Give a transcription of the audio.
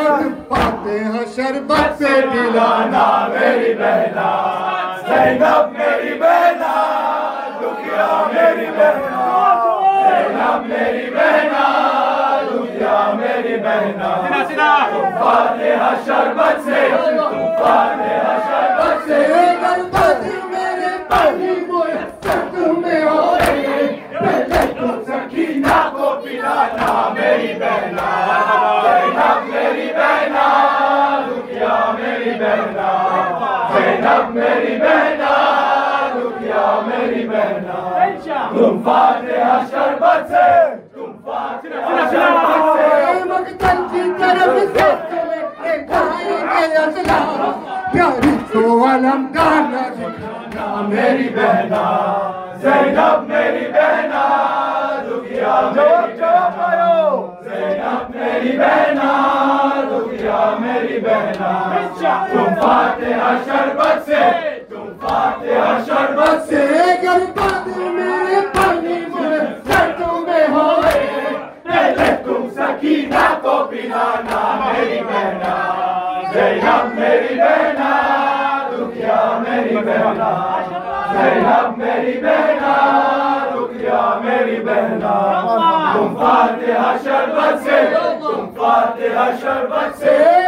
فاتحہ شربت سے پلانا میری بہنا زینب میری بہنا دکھیا میری بہنا زینب میری بہنا دکھیا میری بہنا تم فاتحہ شربت سے تم فاتحہ شربت سے غربت میرے پانی میسر تمہیں ہو رہی ہے پہلے تم سکینہ کو پلانا میری بہنا زینب میری بہنا دکھیا میری بہنا زینب میری بہنا دکھیا میری بہنا تم فاتحہ شربت سے تم فاتحہ شربت سے مقتل کی طرف سے تمہیں اٹھائیں گے اسلام پیاری تو علمدار دکھانا میری بہنا زینب میری بہنا دکھیا میری بہنا زینب میری بہنا دکھیا میری بہنا تم فاتحہ شربت سے تم فاتحہ شربت سے غربت میرے پانی میسر تمہیں ہو رہی ہے پہلے تم سکینہ کو پلانا میری بہنا زینب میری بہنا دکھیا میری بہنا زینب میری بہنا دکھیا میری بہنا تم فاتحہ شربت سے تم فاتحہ شربت سے